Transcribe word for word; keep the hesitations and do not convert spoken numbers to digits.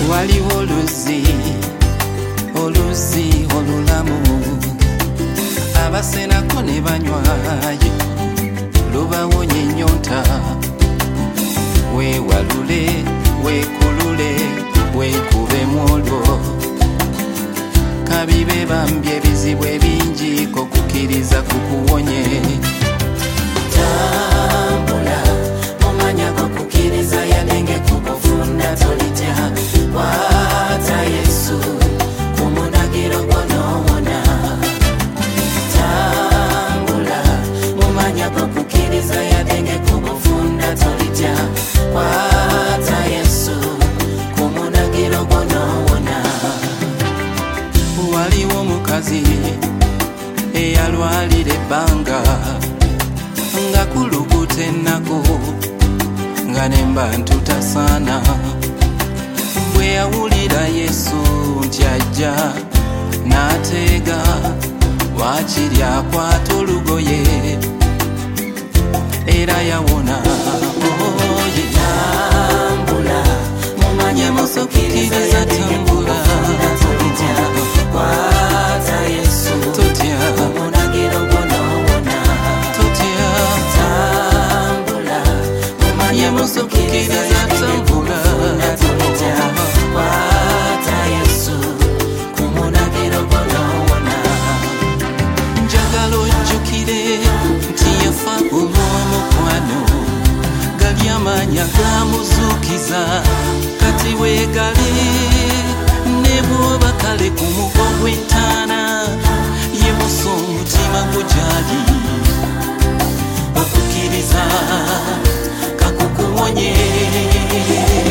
waliwo oluzi oluzi olulamu abasenako ne banywayo lubawonya ennyonta weewalule weekulule weekubemu olwo kabibe bambi ebizibu ebingi kokukiriza kukuwonye tambula mumanya kokukiriza yalenge kukufunda tolitya kwata Yesu kumunagiro gonowona tambula mumanya kokukiriza yalenge kukufunda tolitya kwata Yesu kumunagiro gonowona waliwo mukazi eyalwalira ebbanga nga kulukuta ennaku nga nembantu tasaana bwe yawulira Yesu nti ajja n'ateega waakiri akwata olugoye era yawona oye tambula mumanye musokukiriza tambula kwata Yesu totya omunagiro gonowona totya tambula mumanye musokukiriza tambula totya kwata Yesu kumunagiro gonowona njagala ojjukire nti yafa olw'omukwano gali amaanyi agamuzuukiza kati weegali ne bw'oba kale ku mugo gw'entaana yemusa omutima gugyali okukiriza kakukuwonye